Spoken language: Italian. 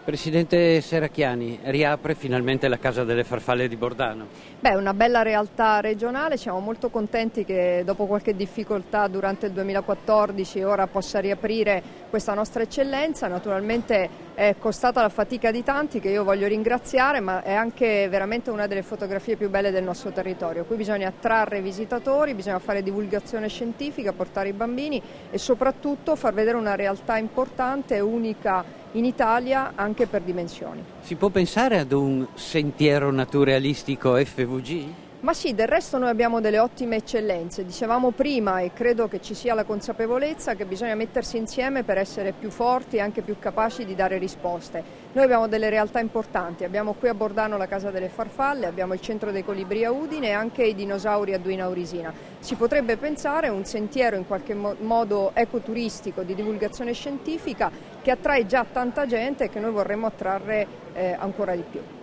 Presidente Serracchiani, riapre finalmente la Casa delle Farfalle di Bordano. Beh, una bella realtà regionale, siamo molto contenti che dopo qualche difficoltà durante il 2014 ora possa riaprire questa nostra eccellenza. Naturalmente è costata la fatica di tanti che io voglio ringraziare, ma è anche veramente una delle fotografie più belle del nostro territorio. Qui bisogna attrarre visitatori, bisogna fare divulgazione scientifica, portare i bambini e soprattutto far vedere una realtà importante e unica in Italia anche per dimensioni. Si può pensare ad un sentiero naturalistico FVG? Ma sì, del resto noi abbiamo delle ottime eccellenze. Dicevamo prima, e credo che ci sia la consapevolezza, che bisogna mettersi insieme per essere più forti e anche più capaci di dare risposte. Noi abbiamo delle realtà importanti, abbiamo qui a Bordano la Casa delle Farfalle, abbiamo il Centro dei Colibri a Udine e anche i dinosauri a Duina Aurisina. Si potrebbe pensare a un sentiero in qualche modo ecoturistico di divulgazione scientifica che attrae già tanta gente e che noi vorremmo attrarre ancora di più.